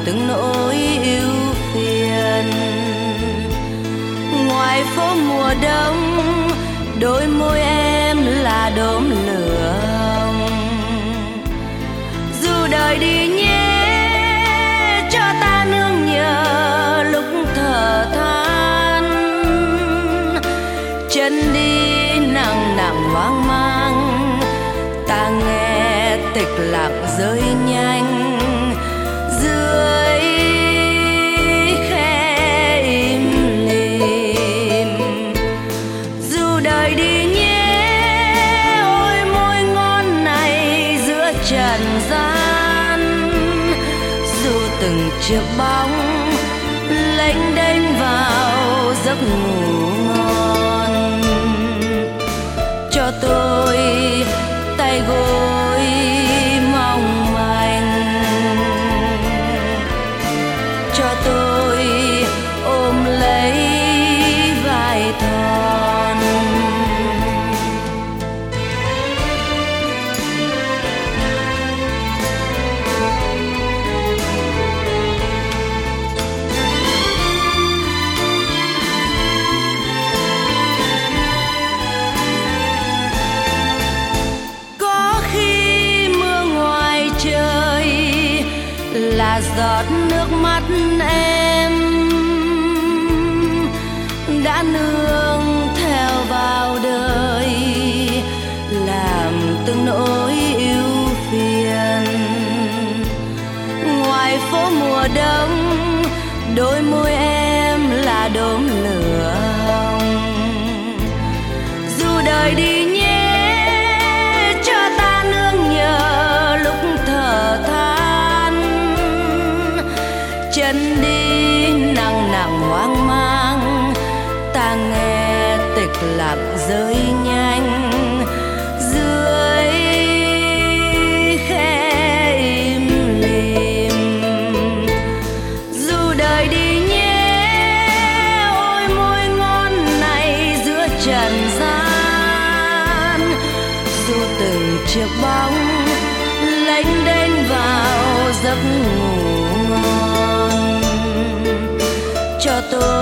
từng nỗi ưu phiền. Ngoài phố mùa đông, đôi môi em là đốm lửa hồng. Dù đời đi nhé, cho ta nương nhờ lúc thở than. Chân đi nặng nặng hoang mang, ta nghe tịch lạc rơi nhanh dưới khe im lìm. Dù đời đi nhé, ôi môi ngon này giữa trần gian. Dù từng chiếc bóng lênh đênh vào giấc ngủ ngon, cho tôi tay gối mong manh, cho tôi ôm lấy vai thon. Là giọt nước mắt em đã nương theo vào đời, làm từng nỗi ưu phiền. Ngoài phố mùa đông, đôi môi em là đốm lửa hồng. Dù đời đi nhé, cho ta nương nhờ lúc thở than. Chân đi nặng nặng hoang mang, ta nghe tịch lạc rơi nhanh dưới khe im lìm. Dù đời đi nhé, ôi môi ngon này giữa trần gian. Dù từng chiếc bóng lênh đênh vào giấc ngủ ngon, cho tôi